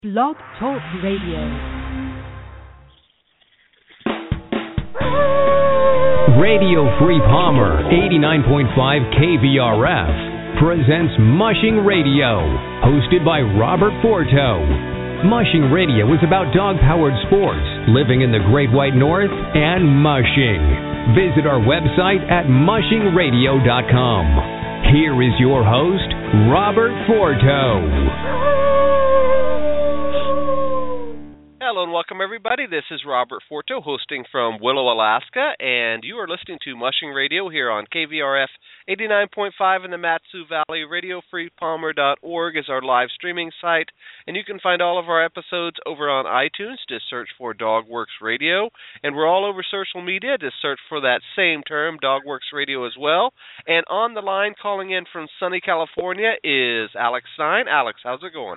Blog Talk Radio. Radio Free Palmer, 89.5 KVRF, presents Mushing Radio, hosted by Robert Forto. Mushing Radio is about dog-powered sports, living in the Great White North, and mushing. Visit our website at mushingradio.com. Here is your host, Robert Forto. Hello and welcome, everybody. This is Robert Forto, hosting from Willow, Alaska, and you are listening to Mushing Radio here on KVRF 89.5 in the Mat-Su Valley. RadioFreePalmer.org is our live streaming site, and you can find all of our episodes over on iTunes. Just search for DogWorks Radio, and we're all over social media. Just search for that same term, DogWorks Radio, as well. And on the line, calling in from sunny California, is Alex Stein. Alex, how's it going?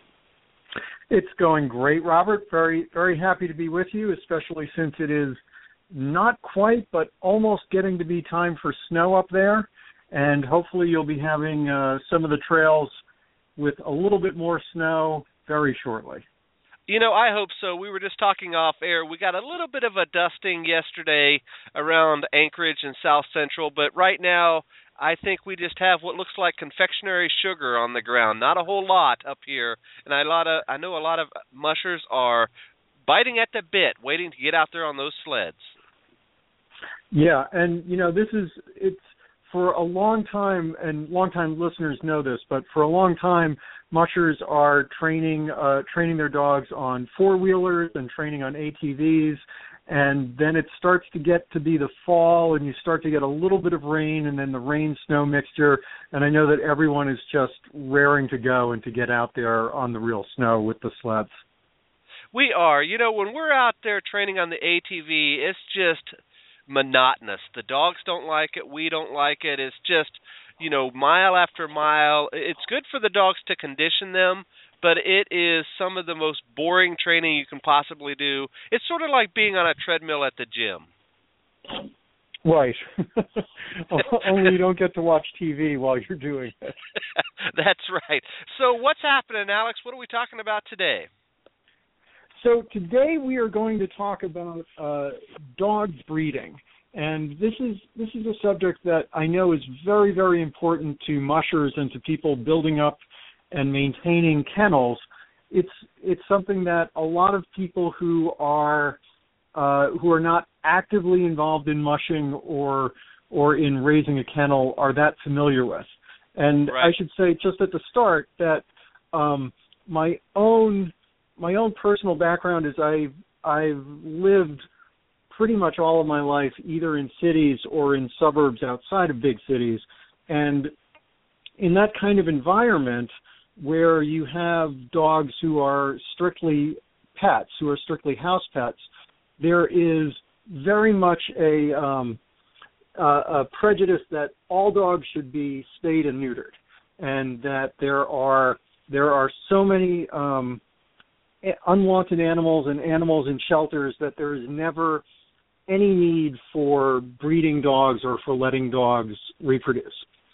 It's going great, Robert. Very, very happy to be with you, especially since it is not quite, but almost getting to be time for snow up there. And hopefully you'll be having some of the trails with a little bit more snow very shortly. You know, I hope so. We were just talking off air. We got a little bit of a dusting yesterday around Anchorage and South Central, but right now I think we just have what looks like confectionery sugar on the ground. Not a whole lot up here, and I know a lot of mushers are biting at the bit, waiting to get out there on those sleds. Yeah, and you know, it's for a long time, and long-time listeners know this, but for a long time, mushers are training their dogs on four-wheelers and training on ATVs. And then it starts to get to be the fall, and you start to get a little bit of rain, and then the rain-snow mixture. And I know that everyone is just raring to go and to get out there on the real snow with the sleds. We are. You know, when we're out there training on the ATV, it's just monotonous. The dogs don't like it. We don't like it. It's just, you know, mile after mile. It's good for the dogs to condition them, but it is some of the most boring training you can possibly do. It's sort of like being on a treadmill at the gym. Right. Only you don't get to watch TV while you're doing it. That's right. So what's happening, Alex? What are we talking about today? So today we are going to talk about dog breeding. And this is a subject that I know is very, very important to mushers and to people building up and maintaining kennels. It's something that a lot of people who are not actively involved in mushing or in raising a kennel are that familiar with. And right. I should say just at the start that my own personal background is I've lived pretty much all of my life either in cities or in suburbs outside of big cities, and in that kind of environment where you have dogs who are strictly pets, who are strictly house pets, there is very much a prejudice that all dogs should be spayed and neutered, and that there are so many unwanted animals and animals in shelters that there is never any need for breeding dogs or for letting dogs reproduce.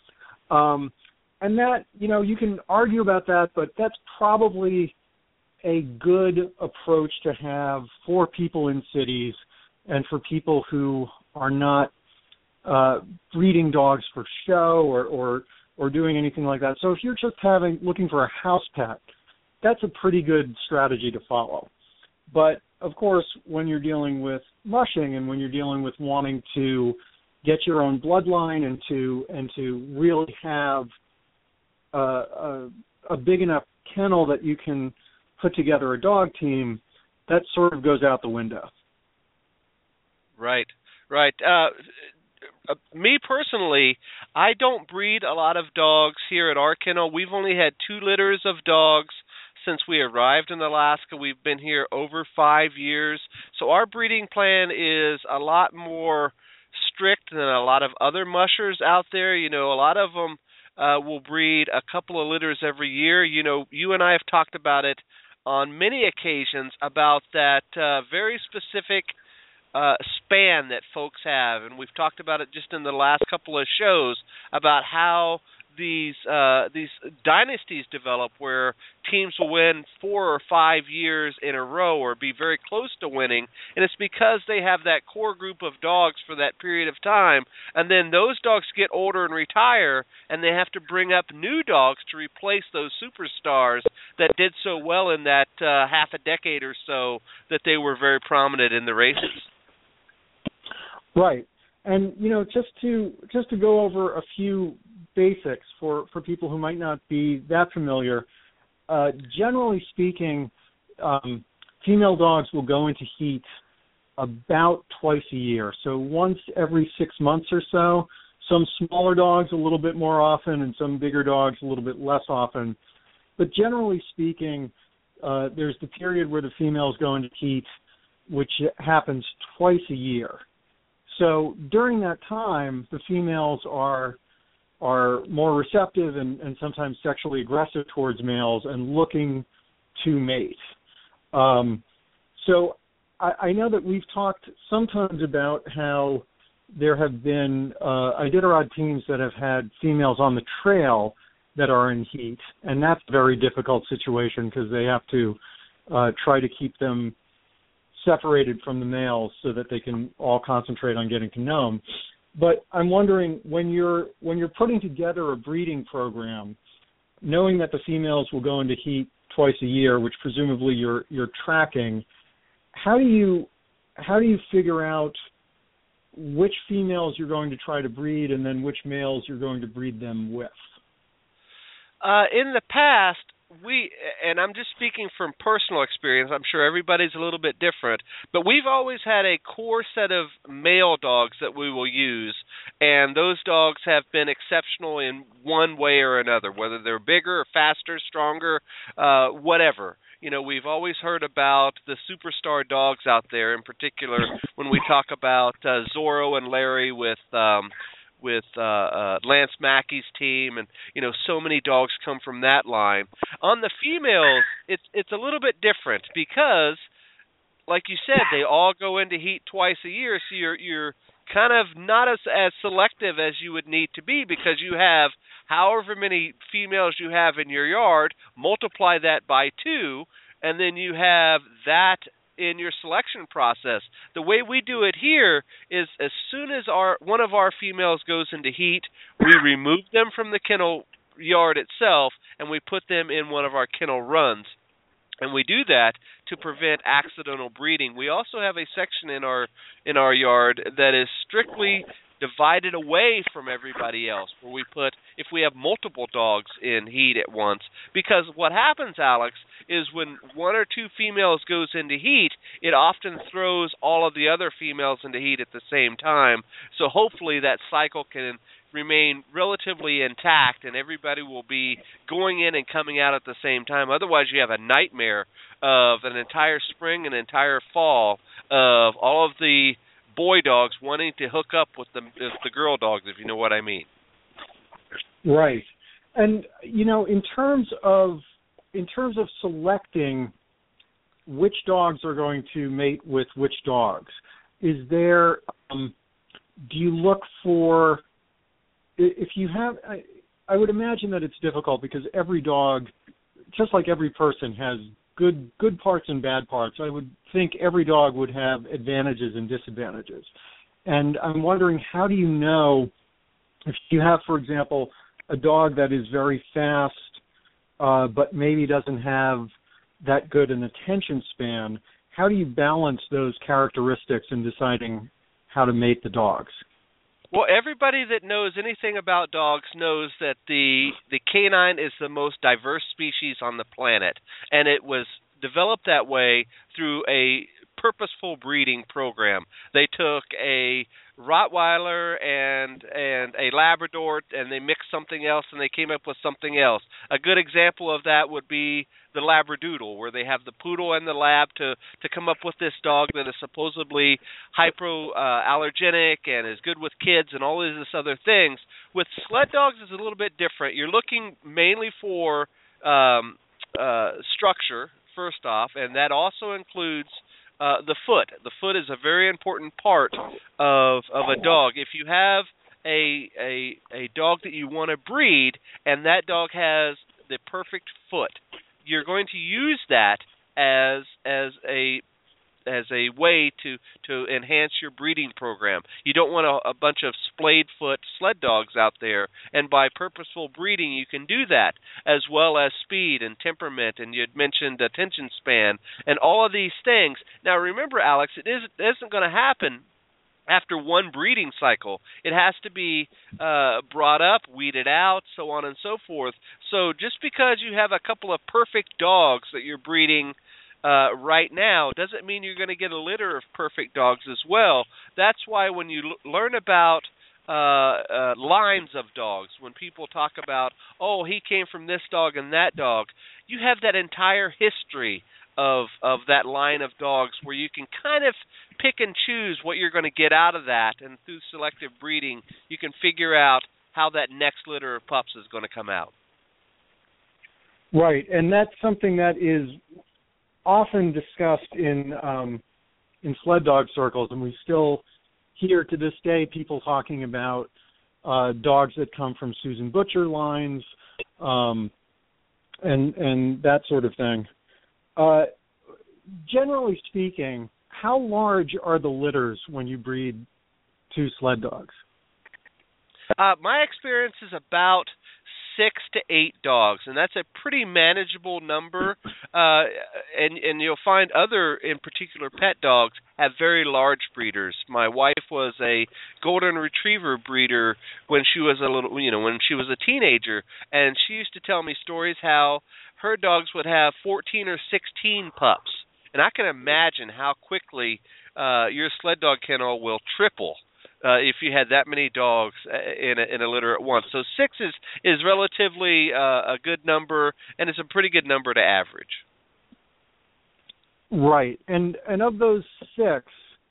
And that, you know, you can argue about that, but that's probably a good approach to have for people in cities and for people who are not breeding dogs for show or doing anything like that. So if you're just looking for a house pet, that's a pretty good strategy to follow. But of course, when you're dealing with mushing and when you're dealing with wanting to get your own bloodline and to really have a big enough kennel that you can put together a dog team, that sort of goes out the window. Right. Me personally, I don't breed a lot of dogs here at our kennel. We've only had 2 litters of dogs since we arrived in Alaska. We've been here over 5 years. So our breeding plan is a lot more strict than a lot of other mushers out there. You know, a lot of them will breed a couple of litters every year. You know, you and I have talked about it on many occasions about that very specific span that folks have, and we've talked about it just in the last couple of shows about how these dynasties develop where teams will win 4 or 5 years in a row or be very close to winning, and it's because they have that core group of dogs for that period of time, and then those dogs get older and retire, and they have to bring up new dogs to replace those superstars that did so well in that half a decade or so that they were very prominent in the races. Right. And, just to go over a few basics for people who might not be that familiar, generally speaking, female dogs will go into heat about twice a year. So once every 6 months or so. Some smaller dogs a little bit more often and some bigger dogs a little bit less often. But generally speaking, there's the period where the females go into heat, which happens twice a year. So during that time, the females are more receptive and sometimes sexually aggressive towards males and looking to mate. So I know that we've talked sometimes about how there have been Iditarod teams that have had females on the trail that are in heat, and that's a very difficult situation because they have to try to keep them separated from the males so that they can all concentrate on getting to know them. But I'm wondering, when you're putting together a breeding program, knowing that the females will go into heat twice a year, which presumably you're tracking, how do you figure out which females you're going to try to breed and then which males you're going to breed them with? In the past, and I'm just speaking from personal experience, I'm sure everybody's a little bit different, but we've always had a core set of male dogs that we will use, and those dogs have been exceptional in one way or another, whether they're bigger or faster, stronger, whatever. We've always heard about the superstar dogs out there, in particular when we talk about Zorro and Larry with Lance Mackey's team, and so many dogs come from that line. On the females, it's a little bit different because, like you said, they all go into heat twice a year, so you're kind of not as selective as you would need to be, because you have however many females you have in your yard, multiply that by 2, and then you have that in your selection process. The way we do it here is, as soon as one of our females goes into heat, we remove them from the kennel yard itself and we put them in one of our kennel runs. And we do that to prevent accidental breeding. We also have a section in our yard that is strictly divided away from everybody else, where we put, if we have multiple dogs in heat at once, because what happens, Alex, is when 1 or 2 females goes into heat, it often throws all of the other females into heat at the same time. So hopefully that cycle can remain relatively intact and everybody will be going in and coming out at the same time. Otherwise you have a nightmare of an entire spring and entire fall of all of the boy dogs wanting to hook up with the girl dogs, if you know what I mean. Right. And in terms of selecting which dogs are going to mate with which dogs, is there do you look for, if you have, I would imagine that it's difficult because every dog, just like every person, has good parts and bad parts. I would think every dog would have advantages and disadvantages. And I'm wondering, how do you know if you have, for example, a dog that is very fast but maybe doesn't have that good an attention span, how do you balance those characteristics in deciding how to mate the dogs? Well, everybody that knows anything about dogs knows that the canine is the most diverse species on the planet, and it was developed that way through a purposeful breeding program. They took a Rottweiler and a Labrador, and they mixed something else, and they came up with something else. A good example of that would be the Labradoodle, where they have the poodle and the lab to come up with this dog that is supposedly hypoallergenic and is good with kids and all of these other things. With sled dogs, it's a little bit different. You're looking mainly for structure, first off, and that also includes the foot. The foot is a very important part of a dog. If you have a dog that you want to breed, and that dog has the perfect foot, you're going to use that as a way to enhance your breeding program. You don't want a bunch of splayed foot sled dogs out there, and by purposeful breeding you can do that, as well as speed and temperament, and you had mentioned attention span, and all of these things. Now remember, Alex, it isn't going to happen after one breeding cycle. It has to be brought up, weeded out, so on and so forth. So just because you have a couple of perfect dogs that you're breeding right now doesn't mean you're going to get a litter of perfect dogs as well. That's why when you learn about lines of dogs, when people talk about, oh, he came from this dog and that dog, you have that entire history of that line of dogs where you can kind of pick and choose what you're going to get out of that, and through selective breeding you can figure out how that next litter of pups is going to come out. Right, and that's something that is often discussed in sled dog circles, and we still hear to this day people talking about dogs that come from Susan Butcher lines, and that sort of thing. Generally speaking, how large are the litters when you breed two sled dogs? My experience is about 6 to 8 dogs, and that's a pretty manageable number. And you'll find other, in particular, pet dogs have very large breeders. My wife was a golden retriever breeder when she was when she was a teenager, and she used to tell me stories how her dogs would have 14 or 16 pups. And I can imagine how quickly your sled dog kennel will triple if you had that many dogs in a litter at once. So 6 is relatively a good number, and it's a pretty good number to average. Right, and of those 6,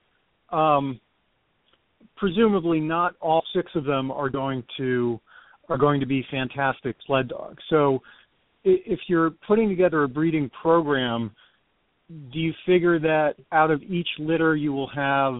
presumably not all 6 of them are going to be fantastic sled dogs. So if you're putting together a breeding program, do you figure that out of each litter you will have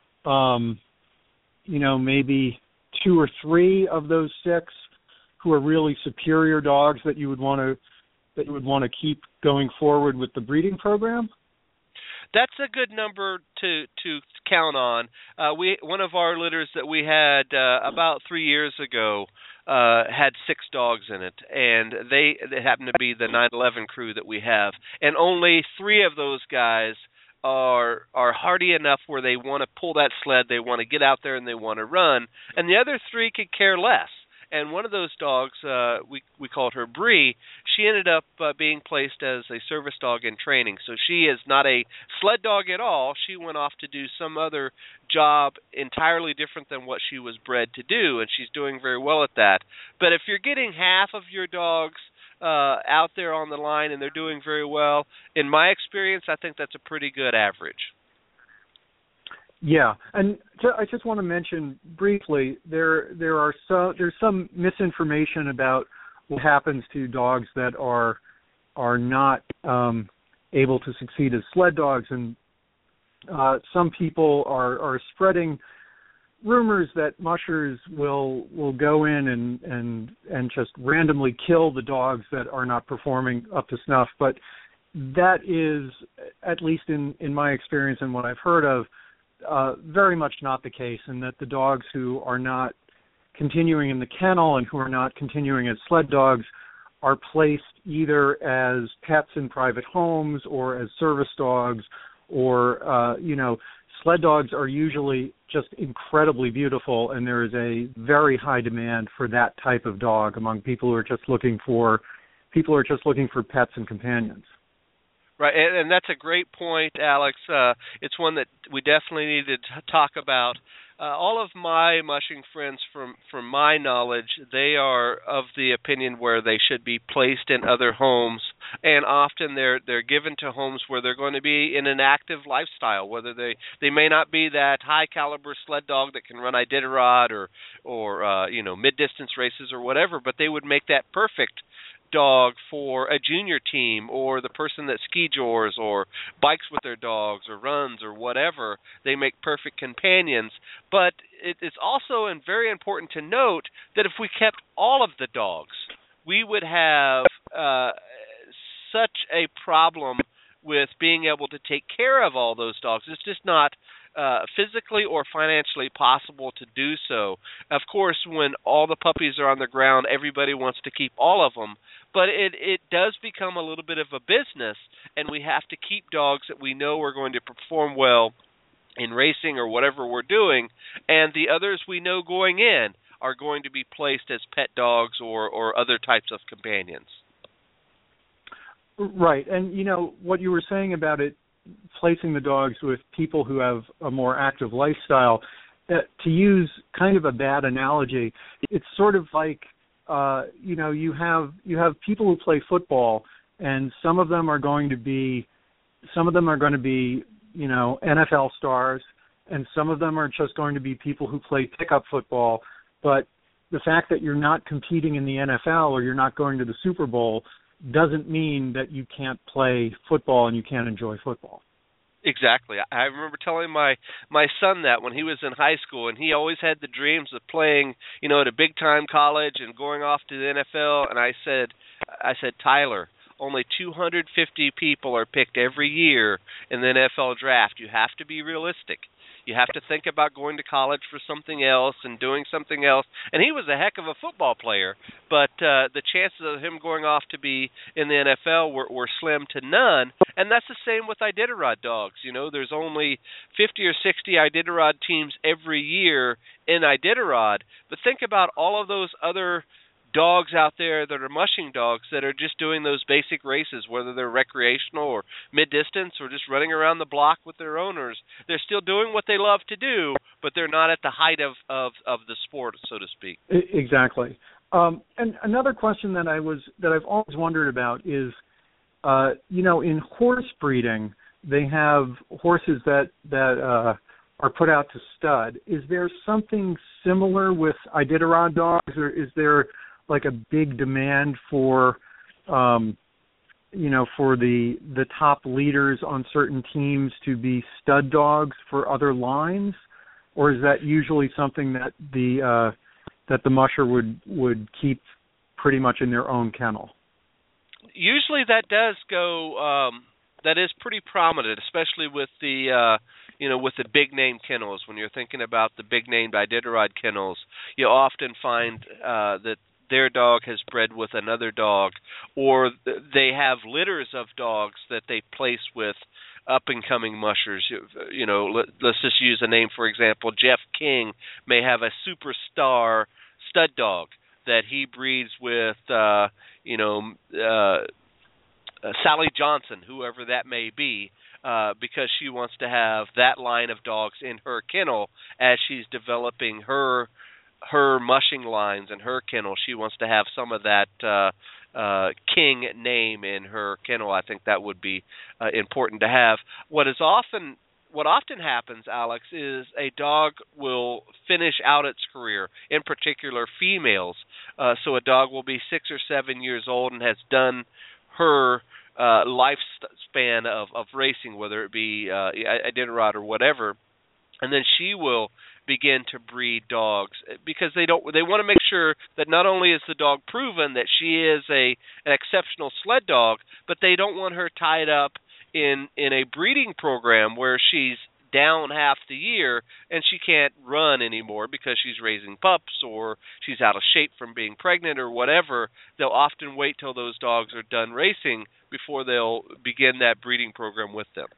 maybe 2 or 3 of those 6 who are really superior dogs that you would want to keep going forward with the breeding program? That's a good number to count on. One of our litters that we had about 3 years ago had 6 dogs in it, and they happen to be the 911 crew that we have, and only 3 of those guys are hardy enough where they want to pull that sled, they want to get out there, and they want to run, and the other 3 could care less. And one of those dogs, we called her Bree, she ended up being placed as a service dog in training. So she is not a sled dog at all. She went off to do some other job entirely different than what she was bred to do, and she's doing very well at that. But if you're getting half of your dogs out there on the line and they're doing very well, in my experience, I think that's a pretty good average. Yeah, and I just want to mention briefly there's some misinformation about what happens to dogs that are not able to succeed as sled dogs, and some people are spreading rumors that mushers will go in and just randomly kill the dogs that are not performing up to snuff, but that is, at least in my experience and what I've heard of, very much not the case, and that the dogs who are not continuing in the kennel and who are not continuing as sled dogs are placed either as pets in private homes or as service dogs, or sled dogs are usually just incredibly beautiful, and there is a very high demand for that type of dog among people who are just looking for pets and companions. Right, and that's a great point, Alex. It's one that we definitely need to talk about. All of my mushing friends, from my knowledge, they are of the opinion where they should be placed in other homes, and often they're given to homes where they're going to be in an active lifestyle, whether they may not be that high-caliber sled dog that can run Iditarod or mid-distance races or whatever, but they would make that perfect dog for a junior team, or the person that ski jors or bikes with their dogs or runs or whatever. They make perfect companions. But it's also very important to note that if we kept all of the dogs, we would have such a problem with being able to take care of all those dogs. It's just not physically or financially possible to do so. Of course, when all the puppies are on the ground, everybody wants to keep all of them, but it does become a little bit of a business, and we have to keep dogs that we know are going to perform well in racing or whatever we're doing, and the others we know going in are going to be placed as pet dogs or other types of companions. Right, and what you were saying about it, placing the dogs with people who have a more active lifestyle, to use kind of a bad analogy, it's sort of like you have people who play football, and some of them are going to be NFL stars, and some of them are just going to be people who play pickup football. But the fact that you're not competing in the NFL or you're not going to the Super Bowl doesn't mean that you can't play football and you can't enjoy football. Exactly. I remember telling my son that when he was in high school, and he always had the dreams of playing, at a big-time college and going off to the NFL, and I said, Tyler, only 250 people are picked every year in the NFL draft. You have to be realistic. You have to think about going to college for something else and doing something else. And he was a heck of a football player, but the chances of him going off to be in the NFL were slim to none. And that's the same with Iditarod dogs. There's only 50 or 60 Iditarod teams every year in Iditarod. But think about all of those other dogs out there that are mushing dogs that are just doing those basic races, whether they're recreational or mid-distance or just running around the block with their owners. They're still doing what they love to do, but they're not at the height of the sport, so to speak. Exactly. And another question that I've always wondered about is, in horse breeding, they have horses that are put out to stud. Is there something similar with Iditarod dogs, or is there like a big demand for for the top leaders on certain teams to be stud dogs for other lines, or is that usually something that the musher would keep pretty much in their own kennel? Usually that does go. That is pretty prominent, especially with the with the big name kennels. When you're thinking about the big named Iditarod kennels, you often find that their dog has bred with another dog, or they have litters of dogs that they place with up-and-coming mushers. Let's just use a name, for example. Jeff King may have a superstar stud dog that he breeds with, Sally Johnson, whoever that may be, because she wants to have that line of dogs in her kennel as she's developing her mushing lines in her kennel. She wants to have some of that King name in her kennel. I think that would be important to have. What often happens, Alex, is a dog will finish out its career, in particular females. So a dog will be 6 or 7 years old and has done her lifespan of racing, whether it be Iditarod or whatever, and then she will begin to breed dogs because they want to make sure that not only is the dog proven that she is an exceptional sled dog, but they don't want her tied up in a breeding program where she's down half the year and she can't run anymore because she's raising pups or she's out of shape from being pregnant or whatever. They'll often wait till those dogs are done racing before they'll begin that breeding program with them.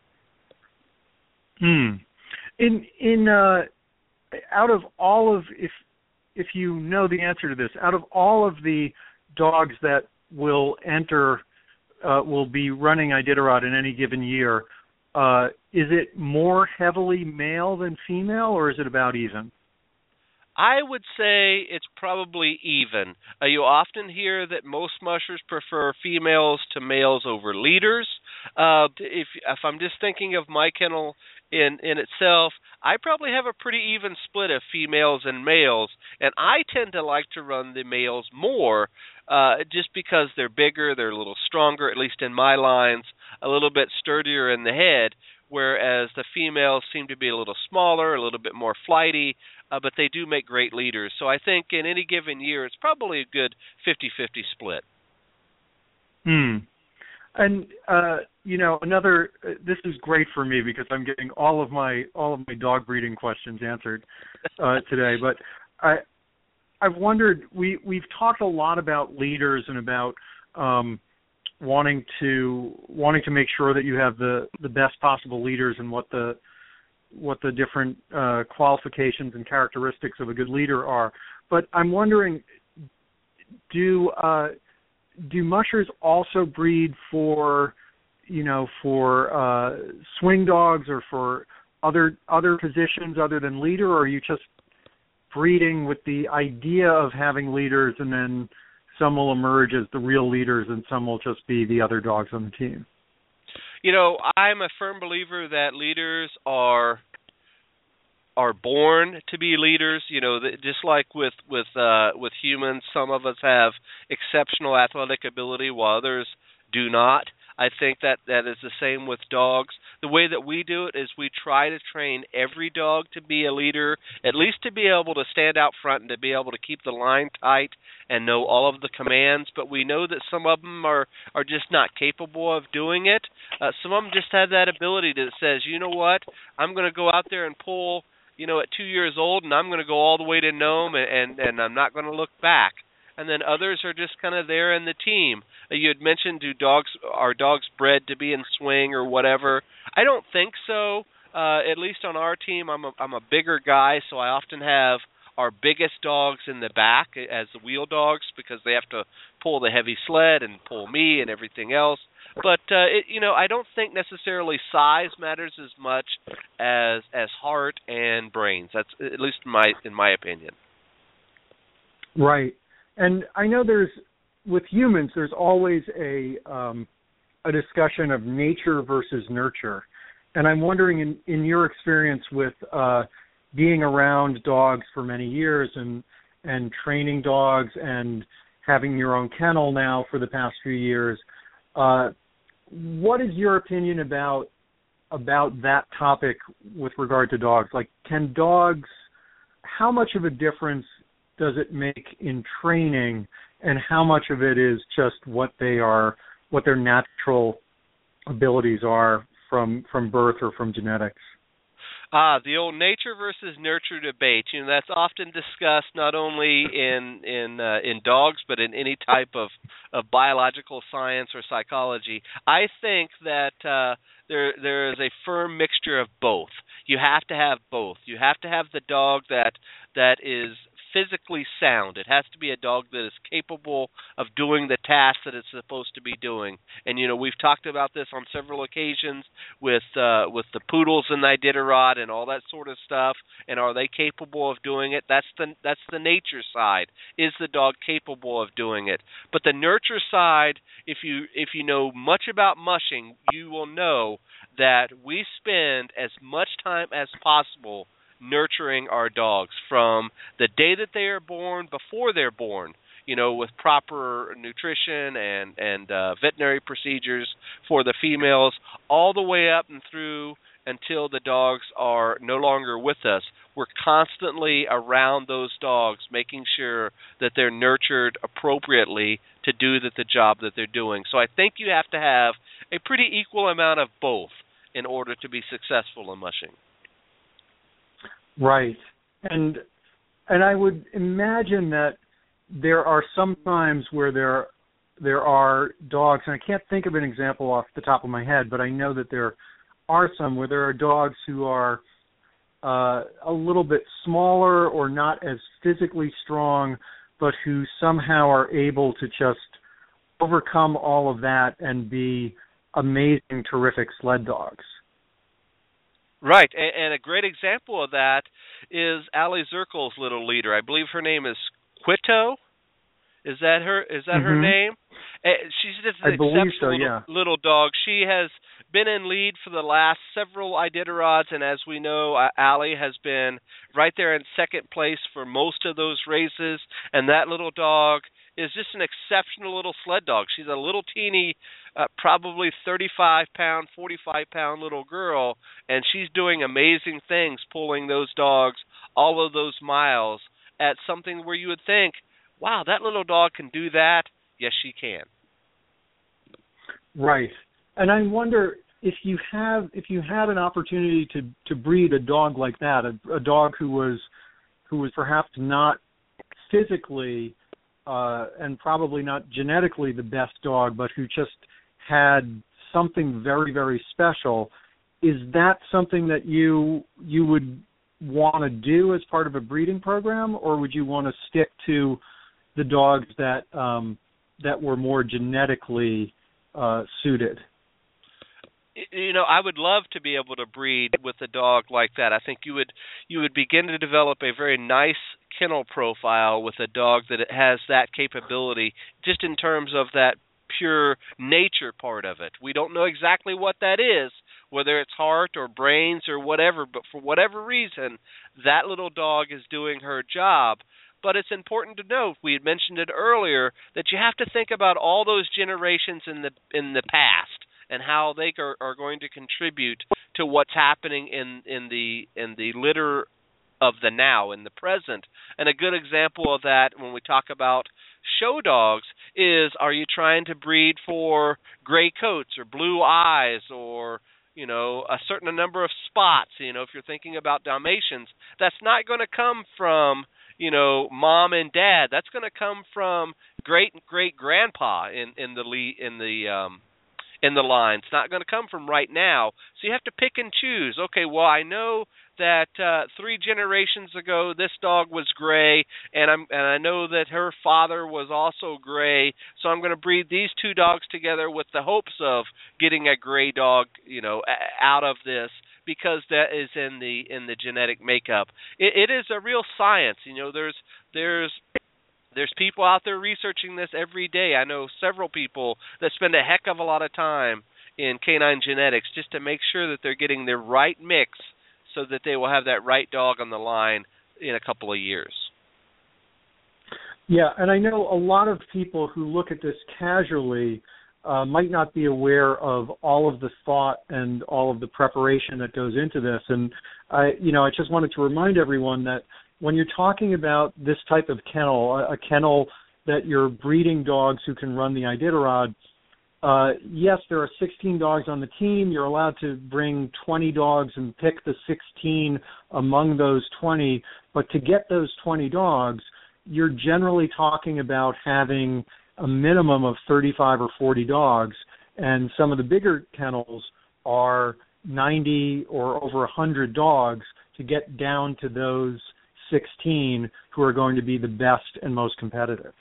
Out of all of, if you know the answer to this, out of all of the dogs that will be running Iditarod in any given year, is it more heavily male than female, or is it about even? I would say it's probably even. You often hear that most mushers prefer females to males over leaders. If I'm just thinking of my kennel in itself, I probably have a pretty even split of females and males, and I tend to like to run the males more, just because they're bigger, they're a little stronger, at least in my lines, a little bit sturdier in the head, whereas the females seem to be a little smaller, a little bit more flighty, but they do make great leaders. So I think in any given year, it's probably a good 50-50 split. And this is great for me because I'm getting all of my dog breeding questions answered today. But I've wondered, we've talked a lot about leaders and about wanting to make sure that you have the best possible leaders and what the different qualifications and characteristics of a good leader are. But I'm wondering, do mushers also breed for swing dogs or for other positions other than leader, or are you just breeding with the idea of having leaders and then some will emerge as the real leaders and some will just be the other dogs on the team? I'm a firm believer that leaders are born to be leaders. Just like with humans, some of us have exceptional athletic ability while others do not. I think that is the same with dogs. The way that we do it is we try to train every dog to be a leader, at least to be able to stand out front and to be able to keep the line tight and know all of the commands. But we know that some of them are just not capable of doing it. Some of them just have that ability that says, you know what, I'm going to go out there and pull, at 2 years old, and I'm going to go all the way to Nome, and I'm not going to look back. And then others are just kind of there in the team. You had mentioned, are dogs bred to be in swing or whatever? I don't think so. At least on our team, I'm a bigger guy, so I often have our biggest dogs in the back as the wheel dogs because they have to pull the heavy sled and pull me and everything else. But I don't think necessarily size matters as much as heart and brains. That's at least in my opinion. Right. And I know with humans, there's always a discussion of nature versus nurture. And I'm wondering, in your experience with being around dogs for many years and training dogs and having your own kennel now for the past few years, what is your opinion about that topic with regard to dogs? Like, how much of a difference does it make in training, and how much of it is just what their natural abilities are from birth or from genetics? The old nature versus nurture debate. That's often discussed not only in dogs, but in any type of biological science or psychology. I think that there is a firm mixture of both. You have to have both. You have to have the dog that is physically sound. It has to be a dog that is capable of doing the task that it's supposed to be doing. And we've talked about this on several occasions with the poodles and the Iditarod and all that sort of stuff. And are they capable of doing it? That's the nature side. Is the dog capable of doing it? But the nurture side, if you know much about mushing, you will know that we spend as much time as possible nurturing our dogs from the day that they are born, before they're born, with proper nutrition and veterinary procedures for the females, all the way up and through until the dogs are no longer with us. We're constantly around those dogs, making sure that they're nurtured appropriately to do the job that they're doing. So I think you have to have a pretty equal amount of both in order to be successful in mushing. Right. And I would imagine that there are some times where there are dogs, and I can't think of an example off the top of my head, but I know that there are some where there are dogs who are a little bit smaller or not as physically strong, but who somehow are able to just overcome all of that and be amazing, terrific sled dogs. Right, and a great example of that is Allie Zirkel's little leader. I believe her name is Quito, Is that her? Is that her name? She's just an exceptional little dog. She has been in lead for the last several Iditarods, and as we know, Allie has been right there in second place for most of those races. And that little dog is just an exceptional little sled dog. She's a little teeny, probably 35-pound, 45-pound little girl, and she's doing amazing things, pulling those dogs all of those miles at something where you would think, wow, that little dog can do that. Yes, she can. Right. And I wonder if you had an opportunity to breed a dog like that, a dog who was perhaps not physically and probably not genetically the best dog, but who just had something very, very special, is that something that you would want to do as part of a breeding program, or would you want to stick to the dogs that were more genetically suited? I would love to be able to breed with a dog like that. I think you would begin to develop a very nice kennel profile with a dog that has that capability, just in terms of that pure nature part of it. We don't know exactly what that is, whether it's heart or brains or whatever, but for whatever reason, that little dog is doing her job. But it's important to note, we had mentioned it earlier, that you have to think about all those generations in the past and how they are going to contribute to what's happening in the litter of the now, in the present. And a good example of that when we talk about show dogs is, are you trying to breed for gray coats or blue eyes or a certain number of spots? If you're thinking about Dalmatians, that's not going to come from mom and dad. That's going to come from great grandpa in the line. It's not going to come from right now. So you have to pick and choose. Okay, well, I know that 3 generations ago this dog was gray, and I know that her father was also gray. So I'm going to breed these 2 dogs together with the hopes of getting a gray dog, out of this, because that is in the genetic makeup. It is a real science. There's people out there researching this every day. I know several people that spend a heck of a lot of time in canine genetics just to make sure that they're getting the right mix so that they will have that right dog on the line in a couple of years. Yeah, and I know a lot of people who look at this casually might not be aware of all of the thought and all of the preparation that goes into this. And I just wanted to remind everyone that when you're talking about this type of kennel, a kennel that you're breeding dogs who can run the Iditarod, yes, there are 16 dogs on the team. You're allowed to bring 20 dogs and pick the 16 among those 20. But to get those 20 dogs, you're generally talking about having a minimum of 35 or 40 dogs. And some of the bigger kennels are 90 or over 100 dogs to get down to those 16 who are going to be the best and most competitive.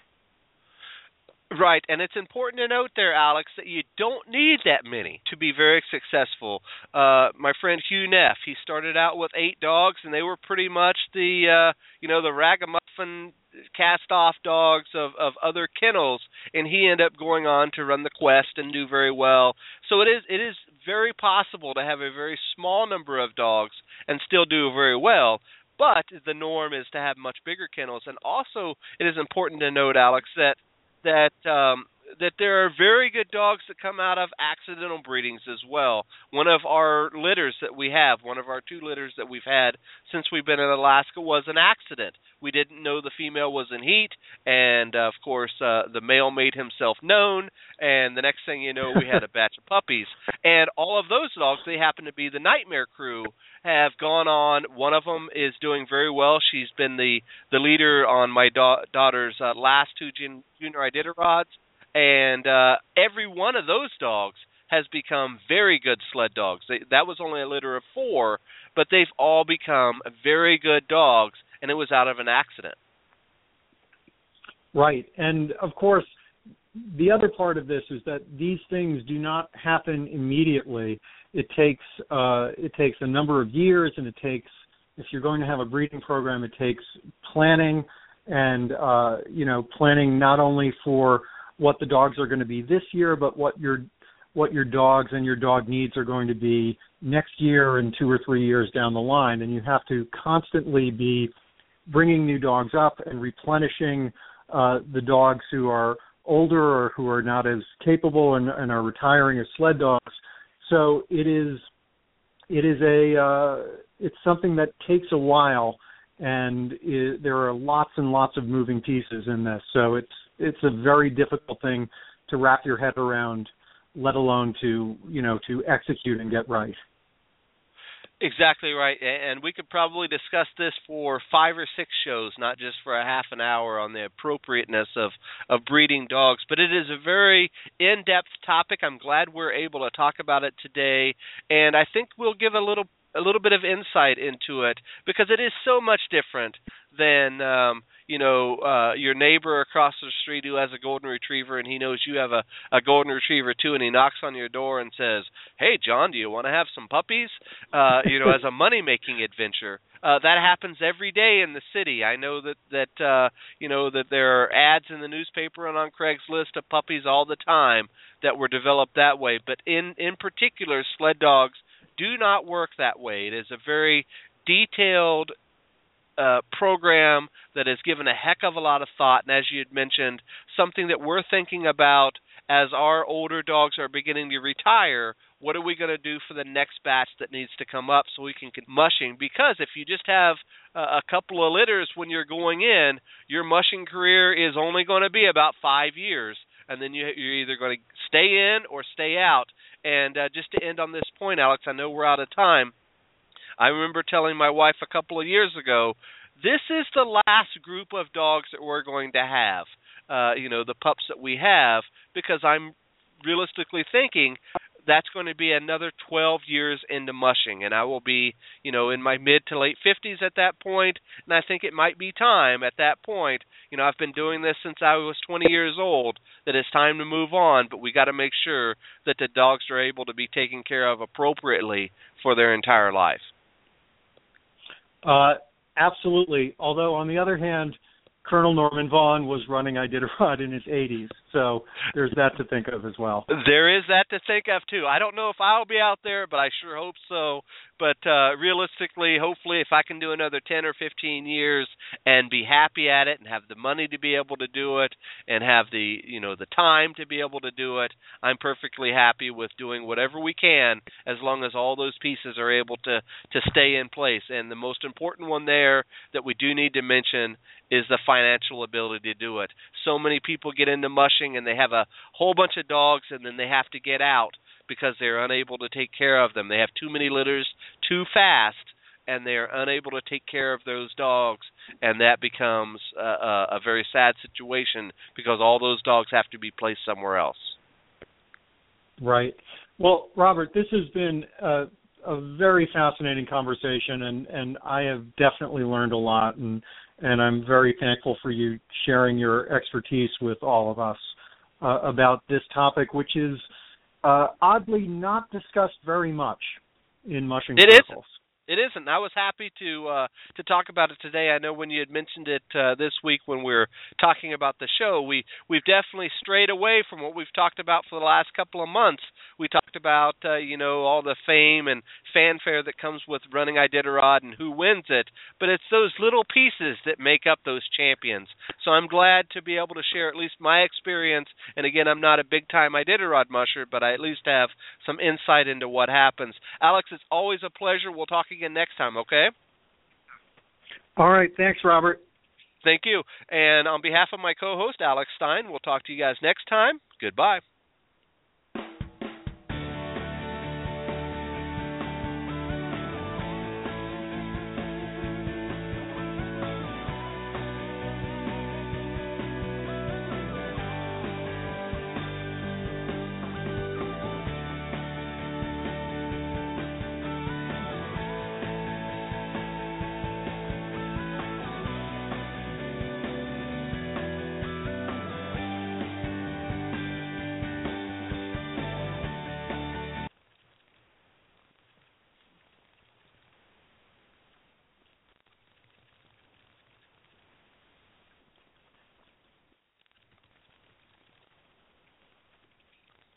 Right, and it's important to note there, Alex, that you don't need that many to be very successful. My friend Hugh Neff, he started out with 8 dogs, and they were pretty much the ragamuffin cast-off dogs of other kennels, and he ended up going on to run the Quest and do very well. So it is very possible to have a very small number of dogs and still do very well. But the norm is to have much bigger kennels. And also, it is important to note, Alex, that there are very good dogs that come out of accidental breedings as well. One of our litters that we have, one of our 2 litters that we've had since we've been in Alaska, was an accident. We didn't know the female was in heat, and of course the male made himself known, and the next thing you know, we had a batch of puppies. And all of those dogs, they happen to be the Nightmare Crew, have gone on. One of them is doing very well. She's been the leader on my daughter's last 2 junior Iditarods. And every one of those dogs has become very good sled dogs. That was only a litter of 4, but they've all become very good dogs, and it was out of an accident. Right. And, of course, the other part of this is that these things do not happen immediately. It takes a number of years, and it takes, if you're going to have a breeding program, it takes planning. and planning not only for what the dogs are going to be this year, but what your dogs and your dog needs are going to be next year and 2 or 3 years down the line. And you have to constantly be bringing new dogs up and replenishing the dogs who are older or who are not as capable and are retiring as sled dogs. So it's something that takes a while, and there are lots and lots of moving pieces in this. So it's a very difficult thing to wrap your head around, let alone to execute and get right. Exactly right, and we could probably discuss this for 5 or 6 shows, not just for a half an hour, on the appropriateness of breeding dogs. But it is a very in-depth topic. I'm glad we're able to talk about it today, and I think we'll give a little bit of insight into it, because it is so much different than your neighbor across the street who has a golden retriever, and he knows you have a golden retriever too, and he knocks on your door and says, "Hey, John, do you want to have some puppies?" As a money-making adventure. That happens every day in the city. I know that there are ads in the newspaper and on Craigslist of puppies all the time that were developed that way. But in particular, sled dogs do not work that way. It is a very detailed program that has given a heck of a lot of thought, and as you had mentioned, something that we're thinking about as our older dogs are beginning to retire. What are we going to do for the next batch that needs to come up so we can get mushing? Because if you just have a couple of litters when you're going in, your mushing career is only going to be about 5 years, and then you're either going to stay in or stay out. And just to end on this point, Alex, I know we're out of time. I remember telling my wife a couple of years ago, this is the last group of dogs that we're going to have, the pups that we have, because I'm realistically thinking that's going to be another 12 years into mushing, and I will be, in my mid to late 50s at that point, and I think it might be time at that point. I've been doing this since I was 20 years old, that it's time to move on, but we got to make sure that the dogs are able to be taken care of appropriately for their entire life. Absolutely. Although, on the other hand, Colonel Norman Vaughn was running Iditarod in his 80s, so there's that to think of as well. There is that to think of, too. I don't know if I'll be out there, but I sure hope so. But realistically, hopefully, if I can do another 10 or 15 years and be happy at it and have the money to be able to do it and have the time to be able to do it, I'm perfectly happy with doing whatever we can as long as all those pieces are able to stay in place. And the most important one there that we do need to mention is the financial ability to do it. So many people get into mushing and they have a whole bunch of dogs and then they have to get out because they're unable to take care of them. They have too many litters too fast, and they're unable to take care of those dogs, and that becomes a very sad situation because all those dogs have to be placed somewhere else. Right. Well, Robert, this has been a very fascinating conversation, and I have definitely learned a lot, and I'm very thankful for you sharing your expertise with all of us about this topic, which is oddly not discussed very much in mushing circles. It isn't. I was happy to talk about it today. I know when you had mentioned it this week when we were talking about the show, we've definitely strayed away from what we've talked about for the last couple of months. We talked about all the fame and fanfare that comes with running Iditarod and who wins it, but it's those little pieces that make up those champions. So I'm glad to be able to share at least my experience. And again, I'm not a big-time Iditarod musher, but I at least have some insight into what happens. Alex, it's always a pleasure. We'll talk again next time, okay? All right. Thanks, Robert. Thank you. And on behalf of my co-host, Alex Stein, we'll talk to you guys next time. Goodbye.